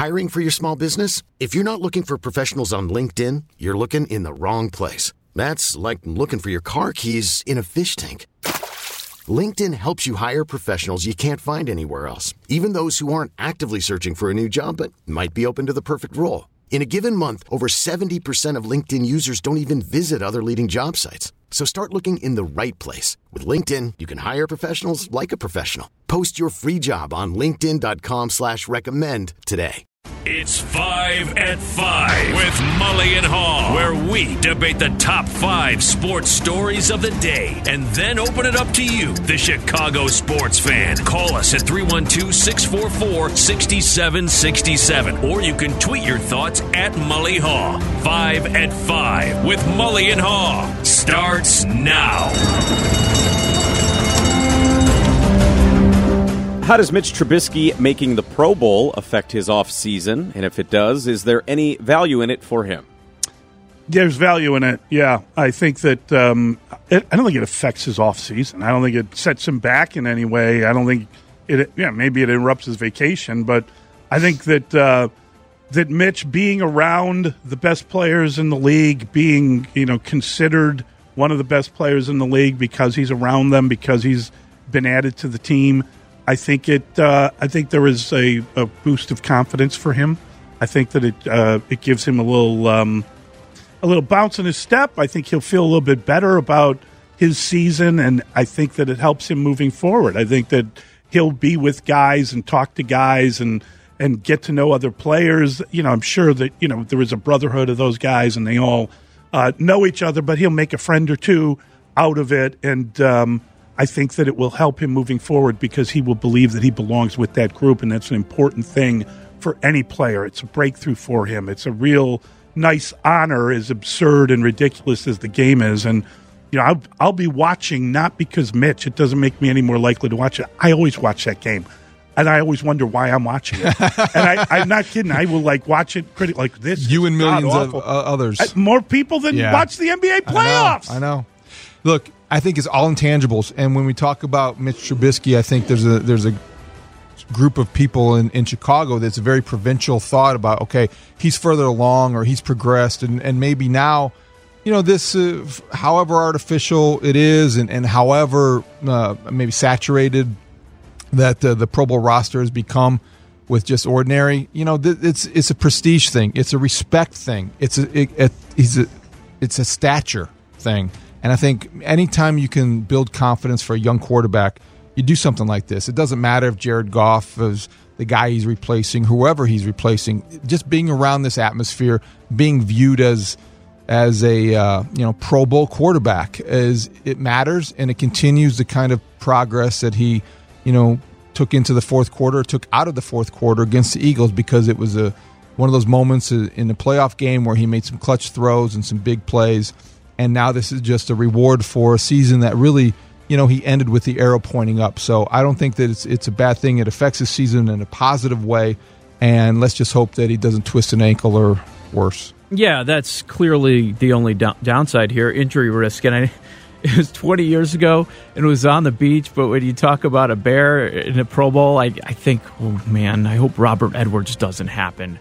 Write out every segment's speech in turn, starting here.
Hiring for your small business? If you're not looking for professionals on LinkedIn, you're looking in the wrong place. That's like looking for your car keys in a fish tank. LinkedIn helps you hire professionals you can't find anywhere else, even those who aren't actively searching for a new job but might be open to the perfect role. In a given month, over 70% of LinkedIn users don't even visit other leading job sites. So start looking in the right place. With LinkedIn, you can hire professionals like a professional. Post your free job on linkedin.com/recommend today. It's 5 at 5 with Mully and Haw, where we debate the top 5 sports stories of the day and then open it up to you, the Chicago sports fan. Call us at 312-644-6767, or you can tweet your thoughts at Mully Haw. 5 at 5 with Mully and Haw starts now. How does Mitch Trubisky making the Pro Bowl affect his offseason? And if it does, is there any value in it for him? There's value in it, yeah. I think that I don't think it affects his offseason. I don't think it sets him back in any way. I don't think maybe it interrupts his vacation, but I think that that Mitch being around the best players in the league, being considered one of the best players in the league because he's around them, because he's been added to the team, I think there is a boost of confidence for him. I think that it gives him a little bounce in his step. I think he'll feel a little bit better about his season, and I think that it helps him moving forward. I think that he'll be with guys and talk to guys and get to know other players. I'm sure that there is a brotherhood of those guys, and they all know each other. But he'll make a friend or two out of it, and I think that it will help him moving forward because he will believe that he belongs with that group, and that's an important thing for any player. It's a breakthrough for him. It's a real nice honor, as absurd and ridiculous as the game is. And, I'll be watching, not because Mitch, it doesn't make me any more likely to watch it. I always watch that game, and I always wonder why I'm watching it. And I'm not kidding. I will watch it like this. You and millions of others. More people than watch the NBA playoffs. I know. Look, I think it's all intangibles, and when we talk about Mitch Trubisky, I think there's a group of people in Chicago that's a very provincial thought about, okay, he's further along or he's progressed, and maybe now, this, however artificial it is and however maybe saturated that the Pro Bowl roster has become with just ordinary, it's a prestige thing, it's a respect thing, it's a stature thing. And I think anytime you can build confidence for a young quarterback, you do something like this. It doesn't matter if Jared Goff is the guy he's replacing, whoever he's replacing. Just being around this atmosphere, being viewed as a Pro Bowl quarterback, it matters, and it continues the kind of progress that he took into the fourth quarter, took out of the fourth quarter against the Eagles, because it was one of those moments in the playoff game where he made some clutch throws and some big plays. And now this is just a reward for a season that really, he ended with the arrow pointing up. So I don't think that it's a bad thing. It affects his season in a positive way. And let's just hope that he doesn't twist an ankle or worse. Yeah, that's clearly the only downside here, injury risk. And it was 20 years ago, and it was on the beach. But when you talk about a Bear in a Pro Bowl, I think, oh, man, I hope Robert Edwards doesn't happen.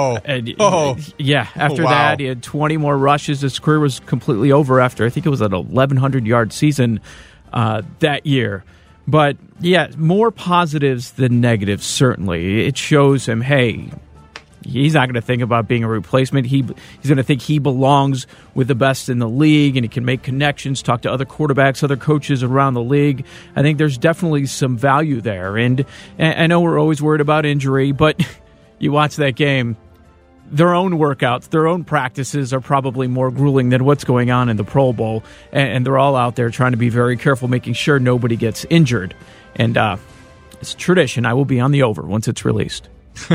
Yeah, after that, he had 20 more rushes. His career was completely over after, I think it was an 1,100-yard season that year. But, yeah, more positives than negatives, certainly. It shows him, hey, he's not going to think about being a replacement. He's going to think he belongs with the best in the league, and he can make connections, talk to other quarterbacks, other coaches around the league. I think there's definitely some value there. And I know we're always worried about injury, but you watch that game, their own workouts, their own practices are probably more grueling than what's going on in the Pro Bowl. And they're all out there trying to be very careful, making sure nobody gets injured. And it's tradition. I will be on the over once it's released.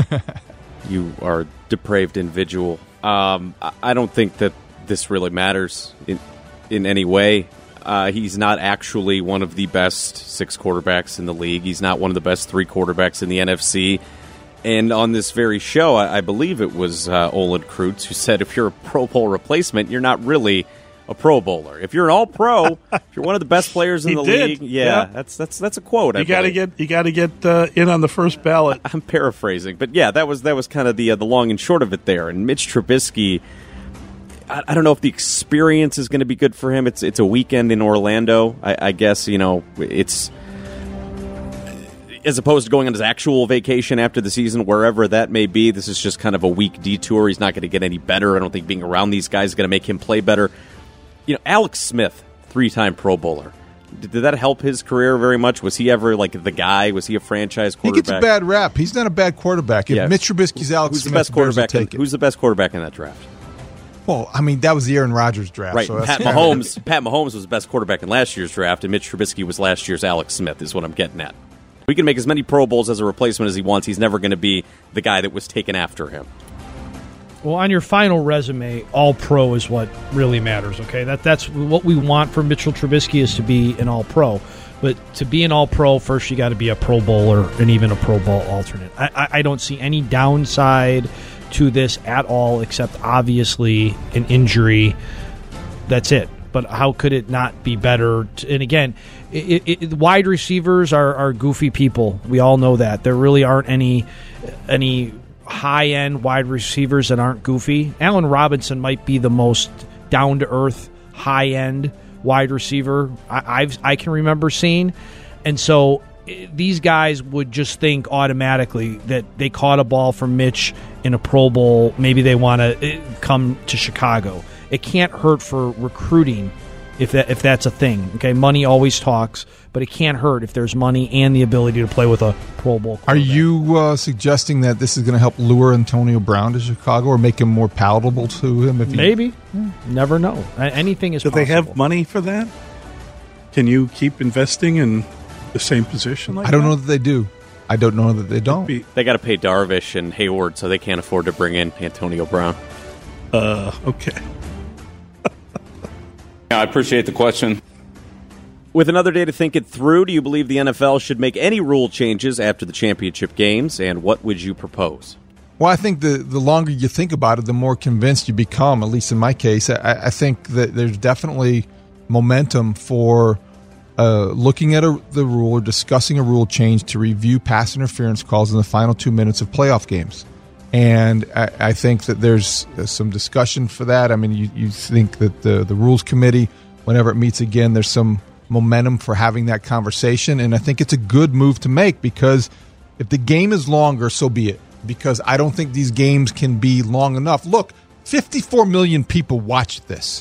You are a depraved individual. I don't think that this really matters in any way. He's not actually one of the best 6 quarterbacks in the league. He's not one of the best 3 quarterbacks in the NFC. And on this very show, I believe it was Olin Kreutz who said if you're a Pro Bowl replacement, you're not really a Pro Bowler. If you're an All-Pro, if you're one of the best players in the league, that's a quote. You got to get in on the first ballot. I'm paraphrasing, but yeah, that was kind of the long and short of it there. And Mitch Trubisky, I don't know if the experience is going to be good for him. It's a weekend in Orlando, I guess. It's as opposed to going on his actual vacation after the season, wherever that may be. This is just kind of a week detour. He's not going to get any better. I don't think being around these guys is going to make him play better. Alex Smith, 3-time Pro Bowler. Did that help his career very much? Was he ever like the guy? Was he a franchise quarterback? He gets a bad rap. He's not a bad quarterback. If Mitch Trubisky's Alex Smith, who's the best quarterback in that draft? Well, I mean, that was the Aaron Rodgers draft. Right. So Pat Mahomes was the best quarterback in last year's draft, and Mitch Trubisky was last year's Alex Smith, is what I'm getting at. We can make as many Pro Bowls as a replacement as he wants. He's never going to be the guy that was taken after him. Well, on your final resume, All-Pro is what really matters, okay? That's what we want for Mitchell Trubisky, is to be an All-Pro. But to be an All-Pro, first you got to be a Pro Bowler and even a Pro Bowl alternate. I don't see any downside to this at all, except obviously an injury. That's it. But how could it not be better? And again, wide receivers are goofy people. We all know that. There really aren't any high-end wide receivers that aren't goofy. Allen Robinson might be the most down-to-earth, high-end wide receiver I can remember seeing. And so these guys would just think automatically that they caught a ball from Mitch in a Pro Bowl. Maybe they want to come to Chicago. It can't hurt for recruiting if that's a thing. Okay, money always talks, but it can't hurt if there's money and the ability to play with a Pro Bowl quarterback. Are you suggesting that this is going to help lure Antonio Brown to Chicago or make him more palatable to him? Maybe. Never know. Anything is possible. Do they have money for that? Can you keep investing in the same position? I don't know that they do. I don't know that they don't. They got to pay Darvish and Hayward, so they can't afford to bring in Antonio Brown. Okay. I appreciate the question. With another day to think it through, do you believe the NFL should make any rule changes after the championship games, and what would you propose? Well, I think the longer you think about it, the more convinced you become, at least in my case. I think that there's definitely momentum for looking at the rule or discussing a rule change to review pass interference calls in the final 2 minutes of playoff games. And I think that there's some discussion for that. I mean, you think that the Rules Committee, whenever it meets again, there's some momentum for having that conversation. And I think it's a good move to make, because if the game is longer, so be it. Because I don't think these games can be long enough. Look, 54 million people watched this.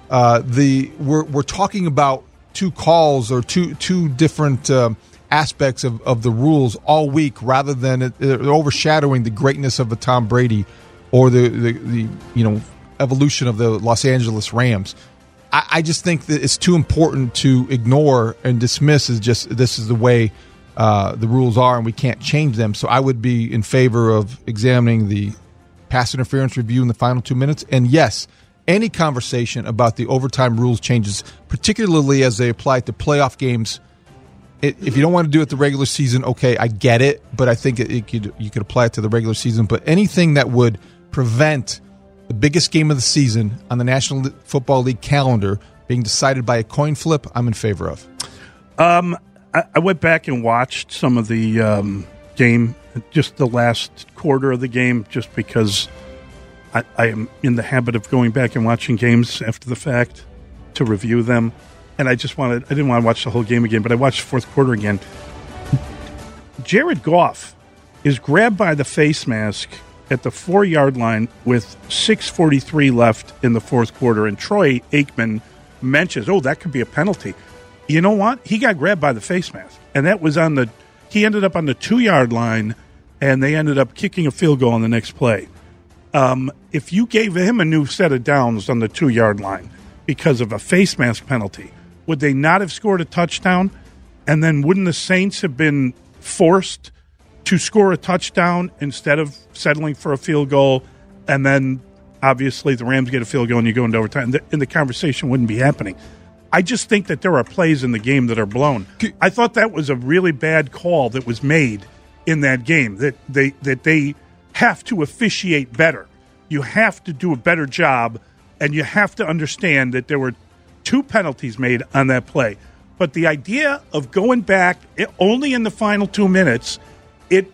We're talking about two calls or two different aspects of the rules all week, rather than overshadowing the greatness of the Tom Brady or the evolution of the Los Angeles Rams. I just think that it's too important to ignore and dismiss as just this is the way the rules are and we can't change them. So I would be in favor of examining the pass interference review in the final 2 minutes. And yes, any conversation about the overtime rules changes, particularly as they apply to playoff games. If you don't want to do it the regular season, okay, I get it, but I think you could apply it to the regular season. But anything that would prevent the biggest game of the season on the National Football League calendar being decided by a coin flip, I'm in favor of. I went back and watched some of the game, just the last quarter of the game, just because I am in the habit of going back and watching games after the fact to review them. And I didn't want to watch the whole game again, but I watched the fourth quarter again. Jared Goff is grabbed by the face mask at the 4-yard line with 6:43 left in the fourth quarter, and Troy Aikman mentions, that could be a penalty. You know what? He got grabbed by the face mask, and that was he ended up on the 2-yard line, and they ended up kicking a field goal on the next play. If you gave him a new set of downs on the 2-yard line because of a face mask penalty, would they not have scored a touchdown? And then wouldn't the Saints have been forced to score a touchdown instead of settling for a field goal? And then, obviously, the Rams get a field goal and you go into overtime. And the conversation wouldn't be happening. I just think that there are plays in the game that are blown. I thought that was a really bad call that was made in that game, that they have to officiate better. You have to do a better job and you have to understand that there were 2 penalties made on that play. But the idea of going back only in the final 2 minutes, it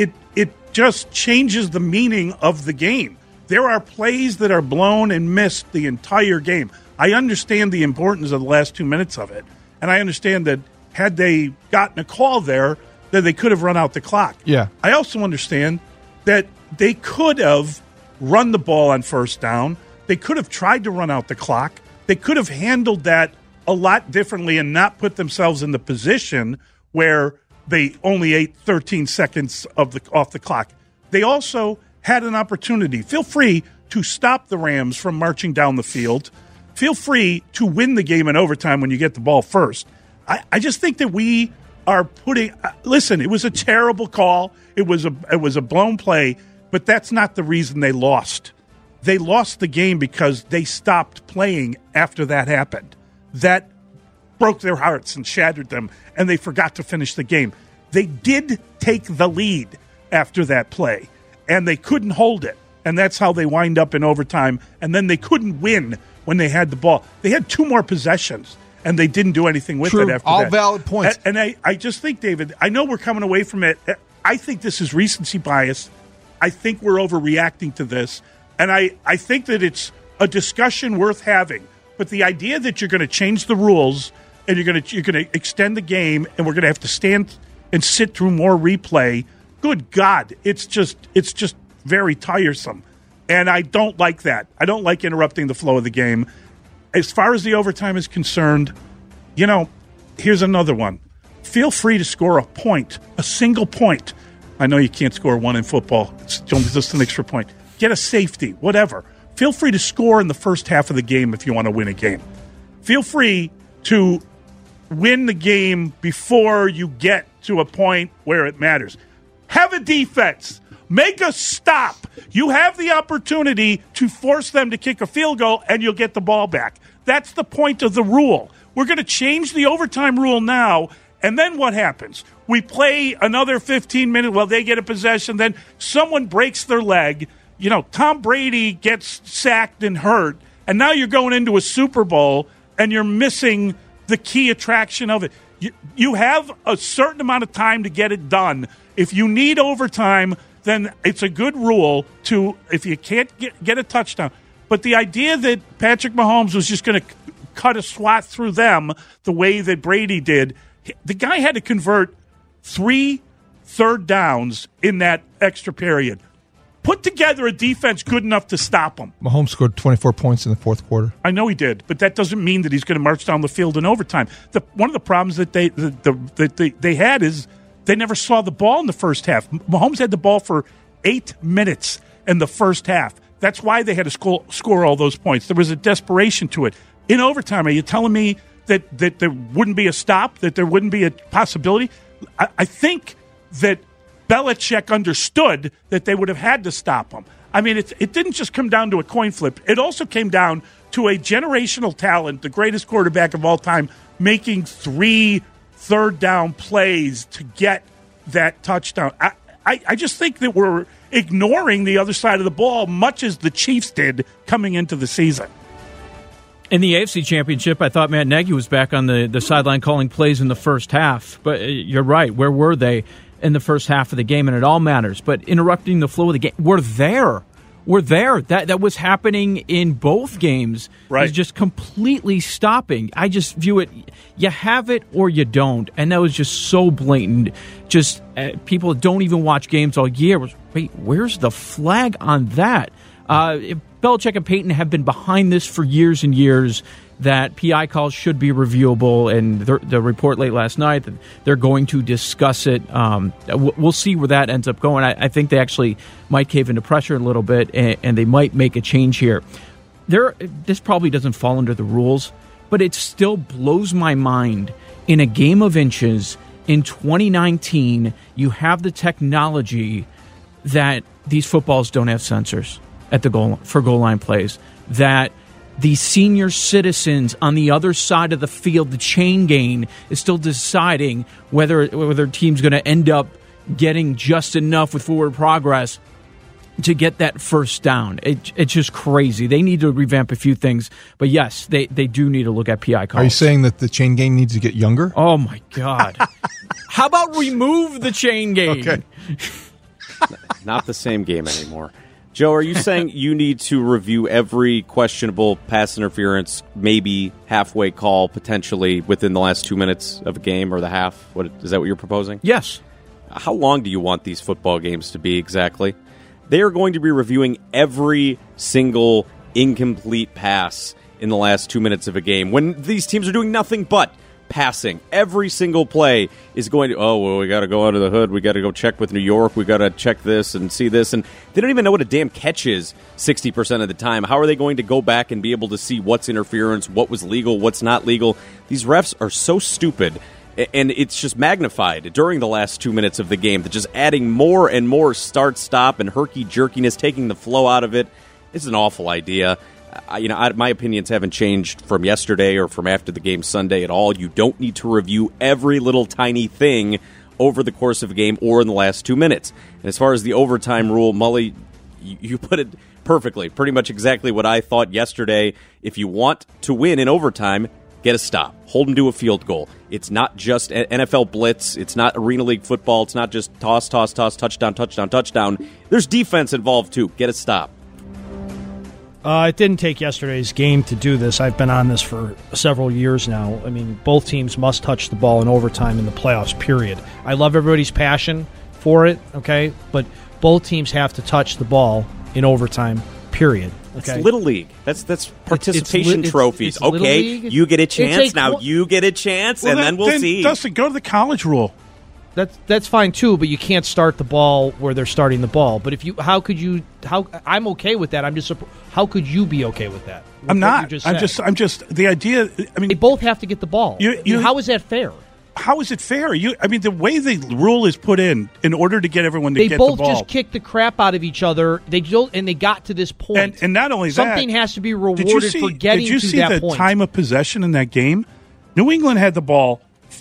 just changes the meaning of the game. There are plays that are blown and missed the entire game. I understand the importance of the last 2 minutes of it, and I understand that had they gotten a call there, that they could have run out the clock. Yeah. I also understand that they could have run the ball on first down. They could have tried to run out the clock. They could have handled that a lot differently and not put themselves in the position where they only ate 13 seconds off the clock. They also had an opportunity. Feel free to stop the Rams from marching down the field. Feel free to win the game in overtime when you get the ball first. I just think that we are putting listen, it was a terrible call. It was a blown play, but that's not the reason they lost. They lost the game because they stopped playing after that happened. That broke their hearts and shattered them, and they forgot to finish the game. They did take the lead after that play, and they couldn't hold it, and that's how they wind up in overtime, and then they couldn't win when they had the ball. They had 2 more possessions, and they didn't do anything with it after all that. All valid points. And I just think, David, I know we're coming away from it. I think this is recency bias. I think we're overreacting to this, and I think that it's a discussion worth having. But the idea that you're going to change the rules and you're going to extend the game and we're going to have to stand and sit through more replay, good God, it's just very tiresome. And I don't like that. I don't like interrupting the flow of the game. As far as the overtime is concerned, here's another one. Feel free to score a point, a single point. I know you can't score 1 in football. It's just an extra point. Get a safety, whatever. Feel free to score in the first half of the game if you want to win a game. Feel free to win the game before you get to a point where it matters. Have a defense. Make a stop. You have the opportunity to force them to kick a field goal, and you'll get the ball back. That's the point of the rule. We're going to change the overtime rule now, and then what happens? We play another 15 minutes. Well, they get a possession. Then someone breaks their leg. Tom Brady gets sacked and hurt, and now you're going into a Super Bowl, and you're missing the key attraction of it. You have a certain amount of time to get it done. If you need overtime, then it's a good rule if you can't get a touchdown. But the idea that Patrick Mahomes was just going to cut a swath through them the way that Brady did, the guy had to convert 3 third downs in that extra period. Put together a defense good enough to stop him. Mahomes scored 24 points in the fourth quarter. I know he did, but that doesn't mean that he's going to march down the field in overtime. One of the problems that they had is they never saw the ball in the first half. Mahomes had the ball for 8 minutes in the first half. That's why they had to score all those points. There was a desperation to it. In overtime, are you telling me that there wouldn't be a stop, that there wouldn't be a possibility? I think that Belichick understood that they would have had to stop him. I mean, it didn't just come down to a coin flip. It also came down to a generational talent, the greatest quarterback of all time, making 3 third down plays to get that touchdown. I just think that we're ignoring the other side of the ball, much as the Chiefs did coming into the season. In the AFC Championship, I thought Matt Nagy was back on the sideline calling plays in the first half. But you're right. Where were they in the first half of the game? And it all matters. But interrupting the flow of the game, we're there. That was happening in both games. Right. It's just completely stopping. I just view it, you have it or you don't. And that was just so blatant. Just people don't even watch games all year. Wait, where's the flag on that? Belichick and Peyton have been behind this for years and years, that PI calls should be reviewable, and the report late last night that they're going to discuss it. We'll see where that ends up going. I think they actually might cave into pressure a little bit, and they might make a change here. This probably doesn't fall under the rules, but it still blows my mind. In a game of inches in 2019, you have the technology that these footballs don't have sensors at the goal line plays, that the senior citizens on the other side of the field, the chain gain, is still deciding whether a team's going to end up getting just enough with forward progress. to get that first down. It's just crazy. They need to revamp a few things. But, yes, they do need to look at PI calls. Are you saying that the chain gang needs to get younger? Oh, my God. How about remove the chain gang? Okay. Not the same game anymore. Joe, are you saying you need to review every questionable pass interference, maybe halfway call, potentially within the last 2 minutes of a game or the half? Is that what you're proposing? Yes. How long do you want these football games to be exactly? They are going to be reviewing every single incomplete pass in the last 2 minutes of a game when these teams are doing nothing but passing. Every single play is going to, we got to go under the hood. We got to go check with New York. We got to check this and see this. And they don't even know what a damn catch is 60% of the time. How are they going to go back and be able to see what's interference, what was legal, what's not legal? These refs are so stupid. And it's just magnified during the last 2 minutes of the game. They're just adding more and more start-stop and herky-jerkiness, taking the flow out of it. It's an awful idea. My opinions haven't changed from yesterday or from after the game Sunday at all. You don't need to review every little tiny thing over the course of a game or in the last 2 minutes. And as far as the overtime rule, Mully, you put it perfectly. Pretty much exactly what I thought yesterday. If you want to win in overtime, get a stop. Hold them to a field goal. It's not just NFL blitz. It's not Arena League football. It's not just toss, touchdown, touchdown, touchdown. There's defense involved, too. Get a stop. It didn't take yesterday's game to do this. I've been on this for several years now. I mean, both teams must touch the ball in overtime in the playoffs, period. I love everybody's passion for it, okay? But both teams have to touch the ball in overtime, period. Okay. It's Little League. That's participation trophies. It's okay, you get a chance. Now you get a chance, and then we'll see. Dustin, go to the college rule. That's fine too, but you can't start the ball where they're starting the ball. But I'm okay with that. How could you be okay with that? I'm not. I'm just the idea. I mean, they both have to get the ball. How is that fair? How is it fair? The way the rule is put in order to get everyone to get the ball. They both just kicked the crap out of each other. They got to this point. And not only that, something has to be rewarded for getting to that point. Did you see the time of possession in that game? New England had the ball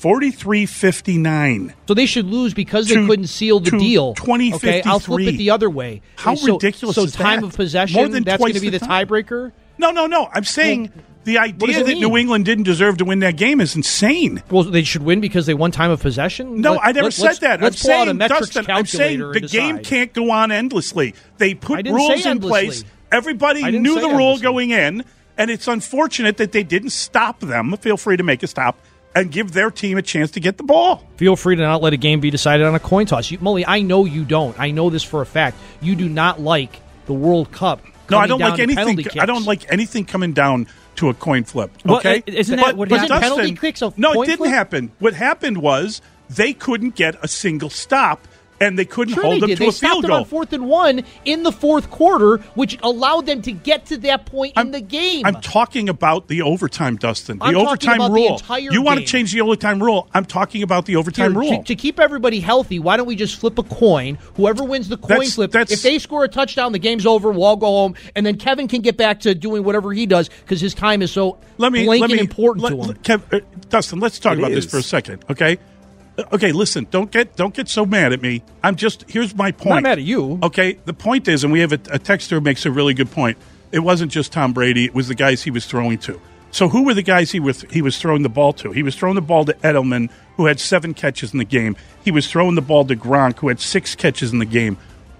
43-59. So they should lose because they couldn't seal the deal. 20-53. Okay, I'll flip it the other way. How ridiculous is that? So time of possession, that's going to be the tiebreaker? No. I'm saying the idea that New England didn't deserve to win that game is insane. Well, they should win because they won time of possession? No, I never said that. Let's pull out a metrics calculator the game can't go on endlessly. They put rules in place. Everybody knew the rule going in, and it's unfortunate that they didn't stop them. Feel free to make a stop and give their team a chance to get the ball. Feel free to not let a game be decided on a coin toss. Mully, I know you don't. I know this for a fact. You do not like the World Cup. No, I don't like anything. I don't like anything coming down to a coin flip. Okay, isn't that what happened? Penalty kicks? No, it didn't happen. What happened was they couldn't get a single stop. And they couldn't hold them to a field goal. They stopped them on 4th and 1 in the fourth quarter, which allowed them to get to that point in the game. I'm talking about the overtime, Dustin. The I'm overtime about rule. The entire you want game. to change the overtime rule? I'm talking about the overtime rule. To keep everybody healthy, why don't we just flip a coin? Whoever wins the coin flip, if they score a touchdown, the game's over. We'll all go home, and then Kevin can get back to doing whatever he does because his time is so important to him. Dustin, let's talk about this for a second, okay? Okay, listen, don't get so mad at me. Here's my point. I'm not mad at you. Okay, the point is, and we have a texter who makes a really good point. It wasn't just Tom Brady, it was the guys he was throwing to. So who were the guys he was throwing the ball to? He was throwing the ball to Edelman, who had 7 catches in the game. He was throwing the ball to Gronk, who had 6 catches in the game.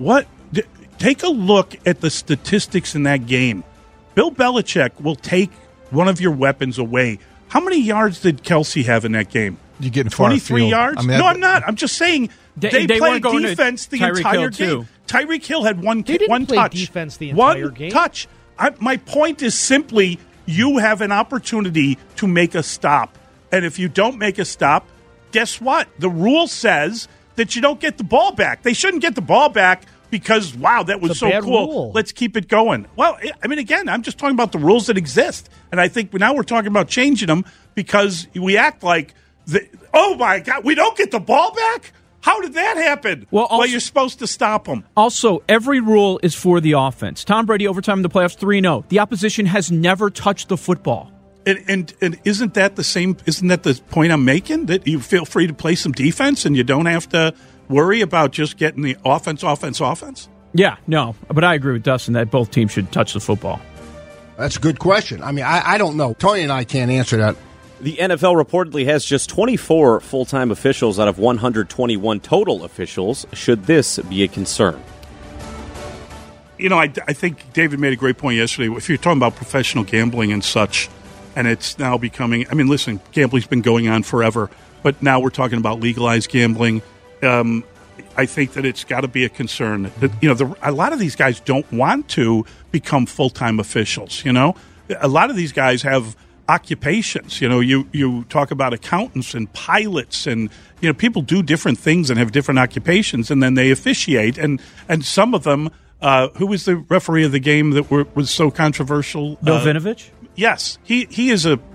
Take a look at the statistics in that game. Bill Belichick will take one of your weapons away. How many yards did Kelsey have in that game? You getting 23 yards? No, I'm not. I'm just saying they played defense the entire game. Tyreek Hill had one touch. Defense the entire game. One touch. My point is simply you have an opportunity to make a stop. And if you don't make a stop, guess what? The rule says that you don't get the ball back. They shouldn't get the ball back because, wow, that was so cool. Rule. Let's keep it going. Well, I mean, again, I'm just talking about the rules that exist. And I think now we're talking about changing them because we act like, oh, my God, we don't get the ball back? How did that happen? Well, you're supposed to stop them. Also, every rule is for the offense. Tom Brady, overtime in the playoffs, 3-0. The opposition has never touched the football. And isn't that the same? Isn't that the point I'm making? That you feel free to play some defense and you don't have to worry about just getting the offense? Yeah, no, but I agree with Dustin that both teams should touch the football. That's a good question. I mean, I don't know. Tony and I can't answer that. The NFL reportedly has just 24 full-time officials out of 121 total officials. Should this be a concern? I think David made a great point yesterday. If you're talking about professional gambling and such, and it's now becoming, listen, gambling's been going on forever, but now we're talking about legalized gambling. I think that it's got to be a concern. That, a lot of these guys don't want to become full-time officials, A lot of these guys have occupations. You talk about accountants and pilots and, people do different things and have different occupations, and then they officiate. And some of them, who was the referee of the game that was so controversial? Bill Vinovich? Yes. He's an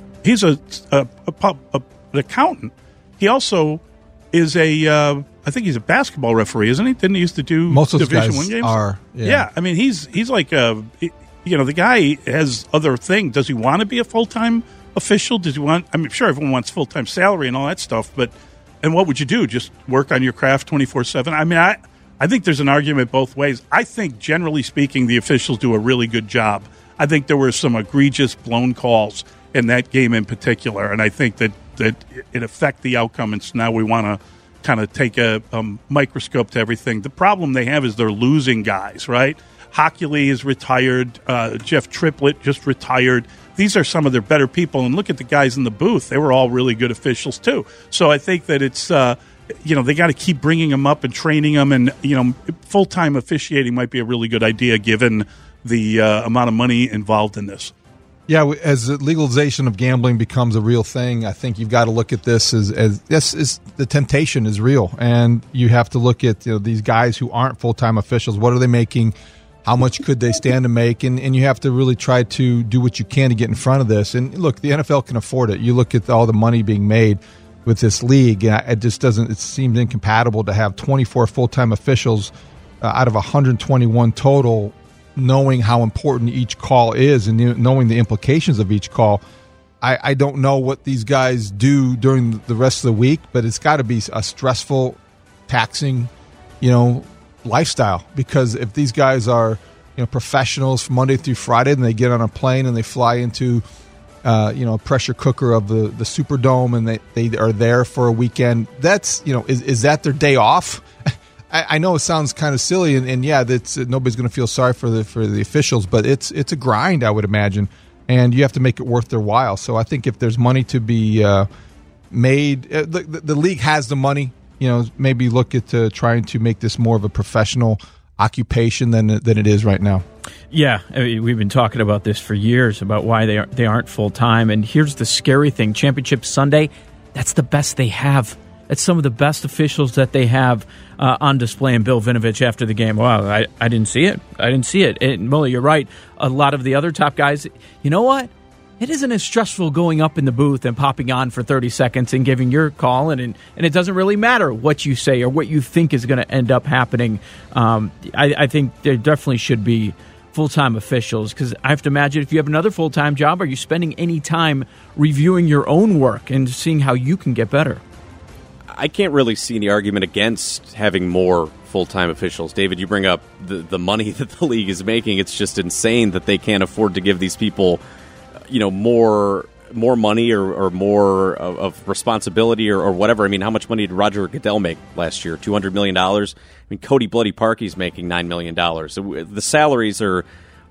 accountant. He also is I think he's a basketball referee, isn't he? Didn't he used to do most of Division guys I games? Are. Yeah. He's like the guy has other things. Does he want to be a full-time official? Does he want? Sure, everyone wants full-time salary and all that stuff, and what would you do? Just work on your craft 24/7? I think there's an argument both ways. I think, generally speaking, the officials do a really good job. I think there were some egregious blown calls in that game in particular, and I think that it affected the outcome, and so now we want to kind of take a microscope to everything. The problem they have is they're losing guys, right? Hockley is retired. Jeff Triplett just retired. These are some of their better people, and look at the guys in the booth. They were all really good officials, too. So I think that it's they got to keep bringing them up and training them, and full-time officiating might be a really good idea given the amount of money involved in this. Yeah, as the legalization of gambling becomes a real thing, I think you've got to look at this as yes, the temptation is real, and you have to look at these guys who aren't full-time officials. What are they making? How much could they stand to make? And you have to really try to do what you can to get in front of this. And look, the NFL can afford it. You look at all the money being made with this league, and it just doesn't. It seems incompatible to have 24 full-time officials out of 121 total, knowing how important each call is and knowing the implications of each call. I don't know what these guys do during the rest of the week, but it's got to be a stressful, taxing, lifestyle, because if these guys are professionals from Monday through Friday and they get on a plane and they fly into a pressure cooker of the Superdome and they are there for a weekend, that's is that their day off? I know it sounds kind of silly, and yeah, that's nobody's going to feel sorry for the officials, but it's a grind, I would imagine, and you have to make it worth their while. So I think if there's money to be made, the league has the money. Maybe look at trying to make this more of a professional occupation than it is right now. Yeah, we've been talking about this for years about why they aren't full time, and here's the scary thing: Championship Sunday, that's the best they have. It's some of the best officials that they have on display. And Bill Vinovich after the game, wow, I didn't see it. And Mully, you're right. A lot of the other top guys, you know what? It isn't as stressful going up in the booth and popping on for 30 seconds and giving your call, and it doesn't really matter what you say or what you think is going to end up happening. I think there definitely should be full-time officials, because I have to imagine if you have another full-time job, are you spending any time reviewing your own work and seeing how you can get better? I can't really see any argument against having more full-time officials. David, you bring up the money that the league is making. It's just insane that they can't afford to give these people, more money or more of responsibility or whatever. I mean, how much money did Roger Goodell make last year? $200 million? I mean, Cody Bloody Parkey's making $9 million. The salaries are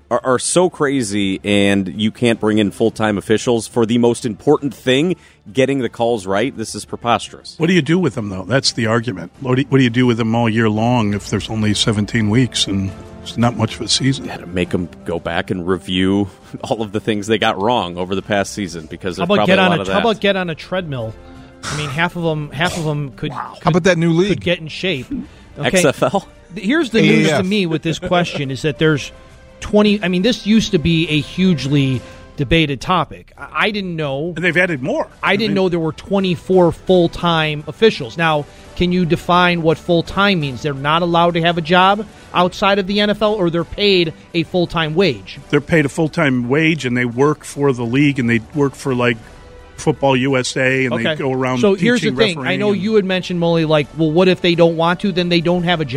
so crazy, and you can't bring in full-time officials for the most important thing, getting the calls right. This is preposterous. What do you do with them, though? That's the argument. What do you do with them all year long if there's only 17 weeks and it's not much of a season? You got to make them go back and review all of the things they got wrong over the past season, because there's probably a lot of that. How about get on a treadmill? I mean, half of them could. How about that new league? Could get in shape. Okay. XFL? Here's the news to me with this question is that there's 20. I mean, this used to be a hugely debated topic. I didn't know. And they've added more. I didn't know there were 24 full-time officials. Now, can you define what full-time means? They're not allowed to have a job outside of the NFL, or they're paid a full-time wage? They're paid a full-time wage, and they work for the league, and they work for, like, Football USA, and they go around. So teaching, here's the thing. I know you had mentioned, Mully, like, well, what if they don't want to? Then they don't have a job.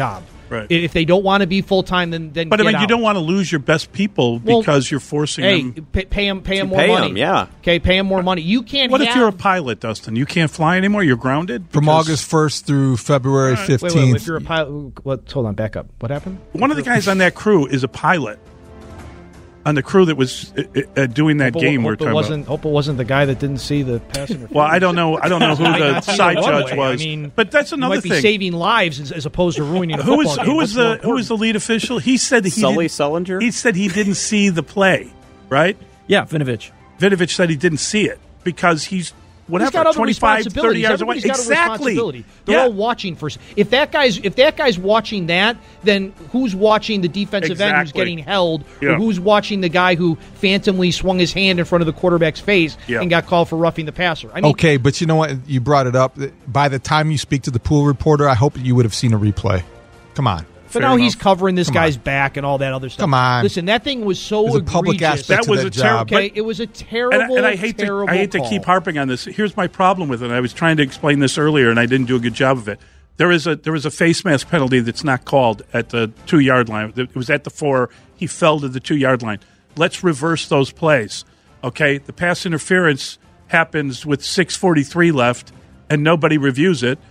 Right. If they don't want to be full-time, then But I get mean, out. you don't want to lose your best people because you're forcing them. Pay them more pay money. 'em, yeah. Okay, pay them more money. You can't. What if you're a pilot, Dustin? You can't fly anymore. You're grounded From because August 1st through February 15th. Wait, if you're a pilot, hold on, back up. What happened? One of the guys on that crew is a pilot. On the crew that was doing that game we're talking about. Hope it wasn't the guy that didn't see the pass interference. Well, I don't know who the side judge was. I mean, but that's another you might thing. be saving lives as opposed to ruining a Who football game. was the lead official? He said Sully Sullinger? He said he didn't see the play, right? Yeah, Vinovich. Vinovich said he didn't see it because he's He's got other 25, 30 yards away. Everybody's got a Exactly. responsibility. They're all watching for. If that guy's watching that, then who's watching the defensive end who's Exactly. getting held, Yeah. or who's watching the guy who phantomly swung his hand in front of the quarterback's face and got called for roughing the passer? I mean, Okay, but you know what? You brought it up. By the time you speak to the pool reporter, I hope you would have seen a replay. Come on. but Fair now enough. he's covering this Come guy's on. back and all that other stuff. Come on. Listen, that thing was so There's a public egregious. aspect That to was that a terrible- job. Okay, it was a terrible, and I hate to call. keep harping on this. Here's my problem with it. I was trying to explain this earlier, and I didn't do a good job of it. There was a face mask penalty that's not called at the 2-yard line. It was at the 4. He fell to the 2-yard line. Let's reverse those plays. Okay, the pass interference happens with 6:43 left, and nobody reviews it.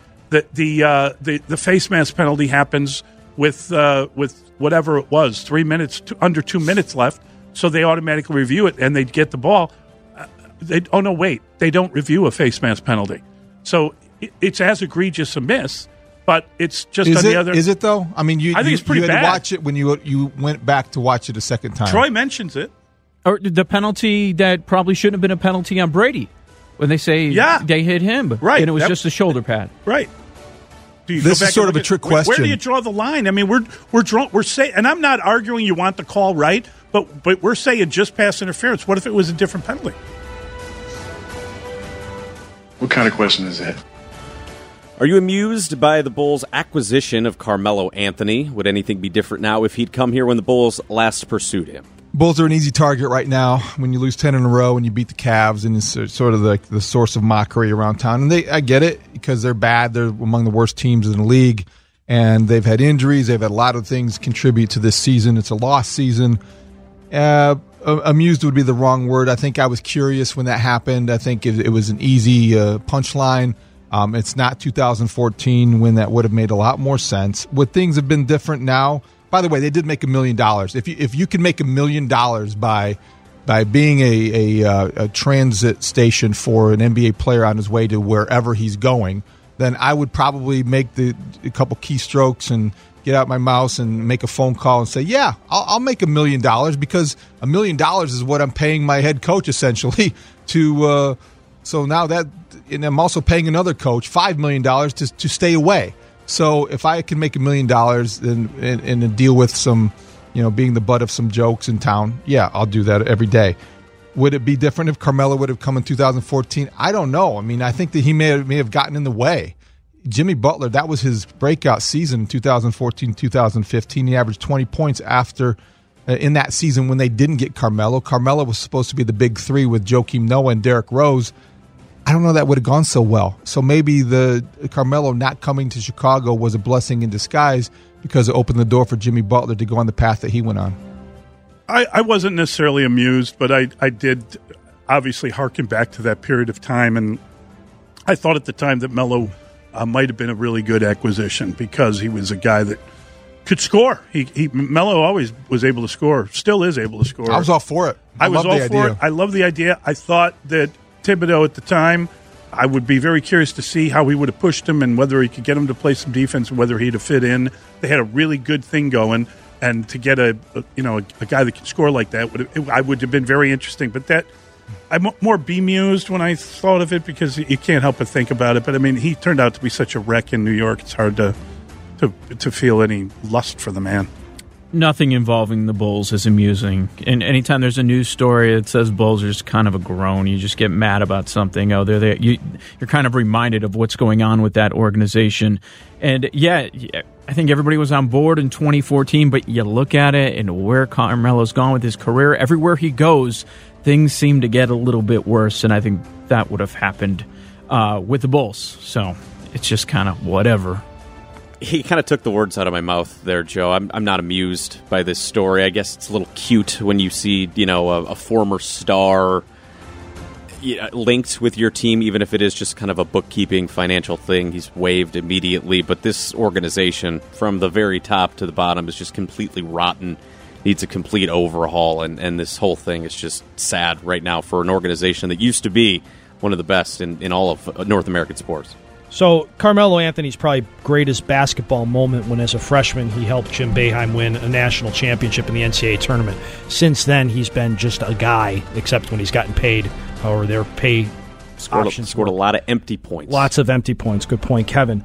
The face mask penalty happens with whatever it was, 3 minutes, under 2 minutes left. So they automatically review it, and they get the ball. They don't review a face mask penalty. So it's as egregious a miss, but it's just Is on it, the other. is it though? I mean, I think it's pretty you had bad. to watch it when you went back to watch it a second time. Troy mentions it. Or the penalty that probably shouldn't have been a penalty on Brady when they say they hit him. Right. And it was just a shoulder pad. Right. Do you This go back is sort and of a look trick at- Where question. do you draw the line? I mean, we're saying, and I'm not arguing you want the call right, but we're saying just pass interference. What if it was a different penalty? What kind of question is that? Are you amused by the Bulls' acquisition of Carmelo Anthony? Would anything be different now if he'd come here when the Bulls last pursued him? Bulls are an easy target right now when you lose 10 in a row and you beat the Cavs, and it's sort of like the source of mockery around town. And I get it because they're bad. They're among the worst teams in the league, and they've had injuries. They've had a lot of things contribute to this season. It's a lost season. Amused would be the wrong word. I think I was curious when that happened. I think it was an easy punchline. It's not 2014 when that would have made a lot more sense. Would things have been different now? By the way, they did make $1 million. If you can make $1 million by being a transit station for an NBA player on his way to wherever he's going, then I would probably make a couple keystrokes and get out my mouse and make a phone call and say, yeah, I'll make $1 million because $1 million is what I'm paying my head coach essentially to. So now that, and I'm also paying another coach $5 million to stay away. So if I can make $1 million and deal with some, being the butt of some jokes in town, yeah, I'll do that every day. Would it be different if Carmelo would have come in 2014? I don't know. I mean, I think that he may have gotten in the way. Jimmy Butler, that was his breakout season in 2014, 2015. He averaged 20 points after in that season when they didn't get Carmelo. Carmelo was supposed to be the big three with Joakim Noah and Derrick Rose. I don't know that would have gone so well. So maybe the Carmelo not coming to Chicago was a blessing in disguise because it opened the door for Jimmy Butler to go on the path that he went on. I wasn't necessarily amused, but I did obviously harken back to that period of time, and I thought at the time that Melo might have been a really good acquisition because he was a guy that could score. Melo always was able to score, still is able to score. I was all for it. I was love all the for idea. it. I love the idea. I thought that Thibodeau at the time, I would be very curious to see how he would have pushed him and whether he could get him to play some defense and whether he'd have fit in. They had a really good thing going, and to get a guy that can score like that would have been very interesting. But that I'm more bemused when I thought of it because you can't help but think about it. But I mean, he turned out to be such a wreck in New York. It's hard to feel any lust for the man. Nothing involving the Bulls is amusing. And anytime there's a news story that says Bulls are just kind of a groan, you just get mad about something. Oh, they're there. You're kind of reminded of what's going on with that organization. And yeah, I think everybody was on board in 2014, but you look at it and where Carmelo's gone with his career, everywhere he goes, things seem to get a little bit worse. And I think that would have happened with the Bulls. So it's just kind of whatever. He kind of took the words out of my mouth there, Joe. I'm not amused by this story. I guess it's a little cute when you see, a former star linked with your team, even if it is just kind of a bookkeeping financial thing. He's waived immediately. But this organization, from the very top to the bottom, is just completely rotten. Needs a complete overhaul. And this whole thing is just sad right now for an organization that used to be one of the best in all of North American sports. So Carmelo Anthony's probably greatest basketball moment when, as a freshman, he helped Jim Boeheim win a national championship in the NCAA tournament. Since then, he's been just a guy, except when he's gotten paid, or their pay options. Scored a lot of empty points. Lots of empty points. Good point, Kevin.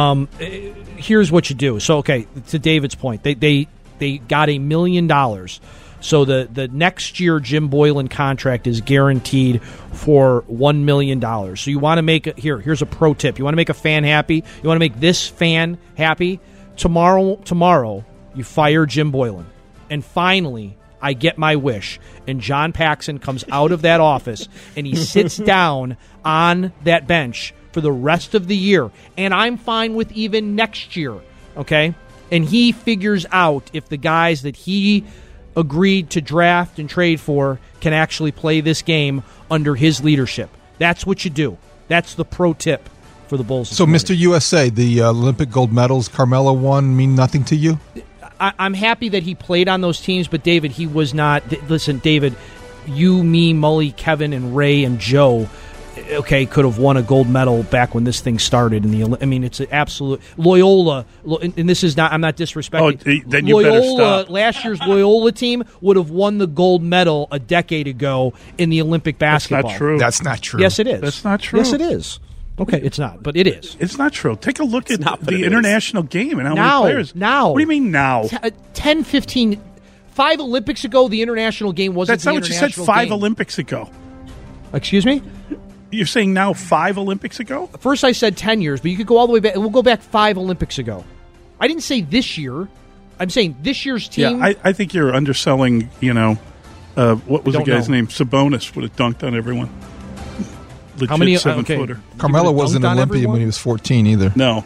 Here's what you do. So, okay, to David's point, they got $1 million. So the next year Jim Boylan contract is guaranteed for $1 million. So you want to make here's a pro tip. You want to make a fan happy. You want to make this fan happy. Tomorrow you fire Jim Boylan, and finally I get my wish. And John Paxson comes out of that office and he sits down on that bench for the rest of the year, and I'm fine with even next year. Okay, and he figures out if the guys that he agreed to draft and trade for can actually play this game under his leadership. That's what you do. That's the pro tip for the Bulls. So, Mr. USA, the Olympic gold medals Carmelo won mean nothing to you? I'm happy that he played on those teams, but David, he was not. Listen, David, you, me, Mully, Kevin, and Ray, and Joe, okay, could have won a gold medal back when this thing started. It's an absolute Loyola, and this is not. I'm not disrespecting. Oh, then you better stop. Last year's Loyola team would have won the gold medal a decade ago in the Olympic basketball. That's not true. That's not true. Yes, it is. That's not true. Yes, it is. Okay, it's not, but it is. It's not true. Take a look at the international game and how many players. Now. What do you mean now? 10, 15, 5 Olympics ago, the international game wasn't That's not what you said 5 Olympics ago. Excuse me? You're saying now 5 Olympics ago? First I said 10 years, but you could go all the way back. We'll go back 5 Olympics ago. I didn't say this year. I'm saying this year's team. Yeah, I think you're underselling, what was the guy's name? Sabonis would have dunked on everyone. Legit How many? 7-footer. Carmelo wasn't an Olympian when he was 14 either. No.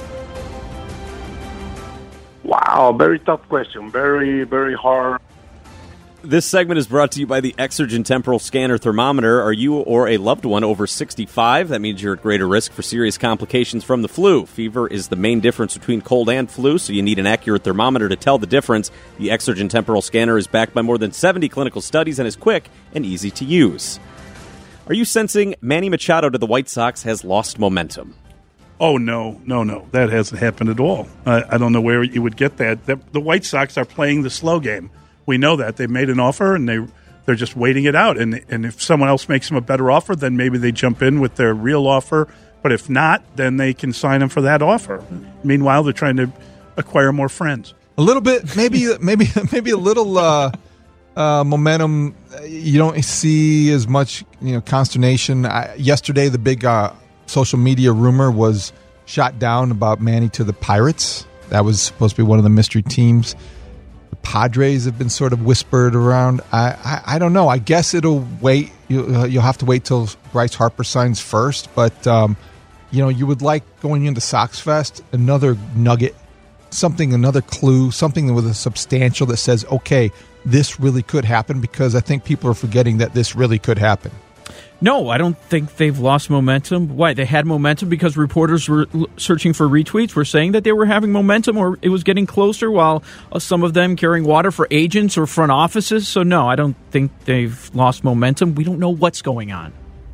Wow, very tough question. Very, very hard. This segment is brought to you by the Exergen Temporal Scanner Thermometer. Are you or a loved one over 65? That means you're at greater risk for serious complications from the flu. Fever is the main difference between cold and flu, so you need an accurate thermometer to tell the difference. The Exergen Temporal Scanner is backed by more than 70 clinical studies and is quick and easy to use. Are you sensing Manny Machado to the White Sox has lost momentum? Oh, no. That hasn't happened at all. I don't know where you would get that. The White Sox are playing the slow game. We know that. They've made an offer, and they're just waiting it out. And if someone else makes them a better offer, then maybe they jump in with their real offer. But if not, then they can sign them for that offer. Meanwhile, they're trying to acquire more friends. A little bit, maybe a little momentum. You don't see as much, consternation. Yesterday, the big social media rumor was shot down about Manny to the Pirates. That was supposed to be one of the mystery teams. The Padres have been sort of whispered around. I don't know. I guess it'll wait. You'll have to wait till Bryce Harper signs first. But you would like going into Sox Fest another nugget, another clue, something with a substantial that says, okay, this really could happen, because I think people are forgetting that this really could happen. No, I don't think they've lost momentum. Why? They had momentum because reporters were searching for retweets, were saying that they were having momentum, or it was getting closer, while some of them carrying water for agents or front offices. So no, I don't think they've lost momentum. We don't know what's going on.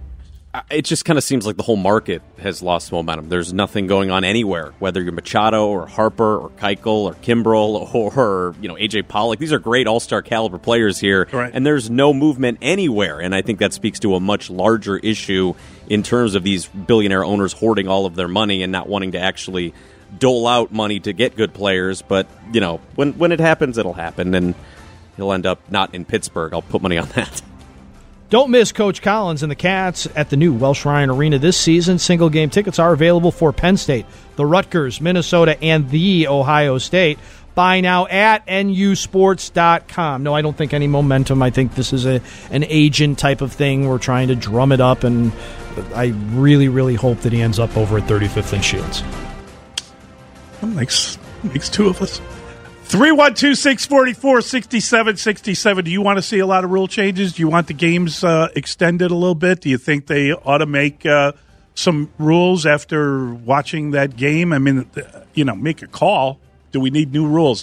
It just kind of seems like the whole market has lost momentum. There's nothing going on anywhere, whether you're Machado or Harper or Keuchel or Kimbrel or A.J. Pollock. These are great all-star caliber players here, right. And there's no movement anywhere. And I think that speaks to a much larger issue in terms of these billionaire owners hoarding all of their money and not wanting to actually dole out money to get good players. But, when it happens, it'll happen, and he'll end up not in Pittsburgh. I'll put money on that. Don't miss Coach Collins and the Cats at the new Welsh Ryan Arena this season. Single-game tickets are available for Penn State, the Rutgers, Minnesota, and the Ohio State. Buy now at nusports.com. No, I don't think any momentum. I think this is an agent type of thing. We're trying to drum it up, and I really, really hope that he ends up over at 35th and Shields. Makes two of us. 312-644-6767. Do you want to see a lot of rule changes? Do you want the games extended a little bit? Do you think they ought to make some rules after watching that game? I mean, make a call. Do we need new rules?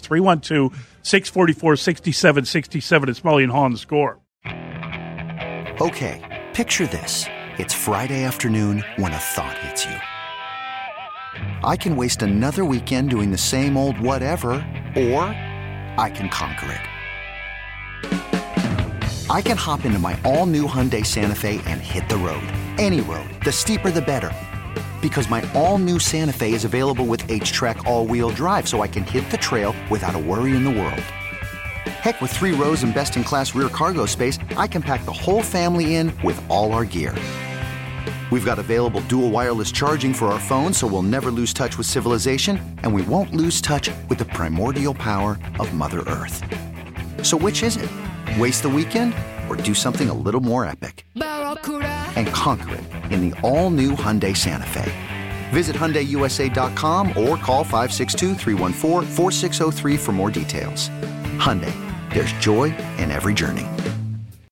312-644-6767. It's Mully and Haw on The Score. Okay, picture this. It's Friday afternoon when a thought hits you. I can waste another weekend doing the same old whatever, or I can conquer it. I can hop into my all-new Hyundai Santa Fe and hit the road. Any road. The steeper, the better. Because my all-new Santa Fe is available with H-Track all-wheel drive, so I can hit the trail without a worry in the world. Heck, with 3 rows and best-in-class rear cargo space, I can pack the whole family in with all our gear. We've got available dual wireless charging for our phones, so we'll never lose touch with civilization, and we won't lose touch with the primordial power of Mother Earth. So which is it? Waste the weekend or do something a little more epic? And conquer it in the all-new Hyundai Santa Fe. Visit HyundaiUSA.com or call 562-314-4603 for more details. Hyundai, there's joy in every journey.